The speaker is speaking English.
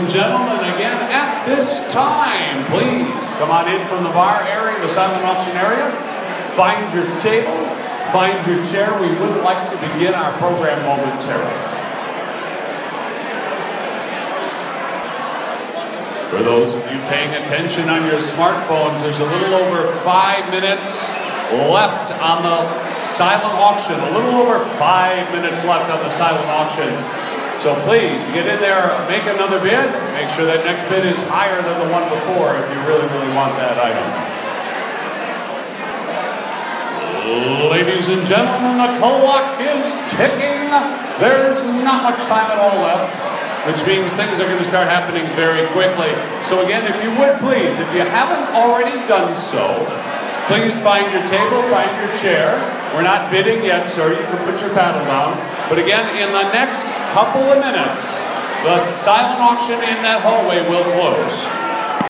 and gentlemen, again at this time, please come on in from the bar area, the silent auction area. Find your table, find your chair. We would like to begin our program momentarily. For those of you paying attention on your smartphones, there's a little over 5 minutes left on the silent auction. A little over 5 minutes left on the silent auction. So please get in there, make another bid. Make sure that next bid is higher than the one before if you really, really want that item. Ladies and gentlemen, the clock is ticking. There's not much time at all left, which means things are going to start happening very quickly. So again, if you would please, if you haven't already done so, please find your table, find your chair. We're not bidding yet, sir. You can put your paddle down. But again, in the next couple of minutes, the silent auction in that hallway will close.